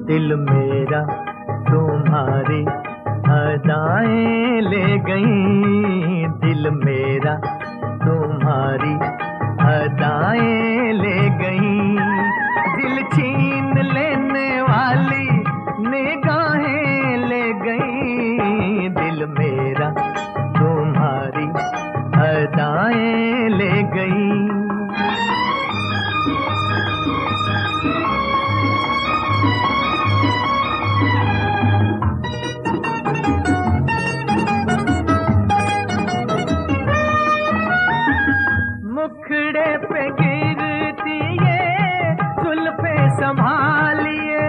दिल मेरा तुम्हारी अदाएं ले गई, दिल मेरा तुम्हारी अदाएं ले गई। दिल छीन लेने वाली निगाहें ले गई, दिल मेरा तुम्हारी अदाएं ले गई। मुखड़े पे गिरती ये जुल्फे संभालिए,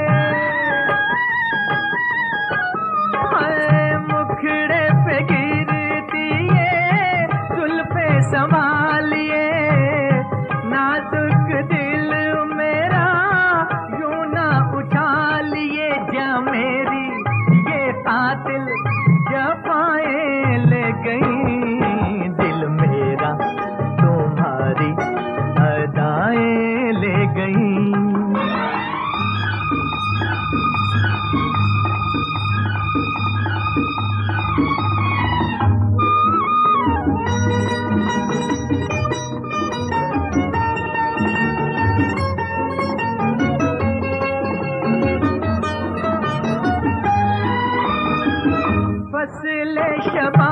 मुखड़े पे गिरती ये जुल्फे संभालिए। नाजुक दिल मेरा यूं ना उछालिए, जा मेरी ये कातिल जफाएं ले गई, दिल मेरा तुम्हारी अदाएं ले गई। फसले शबा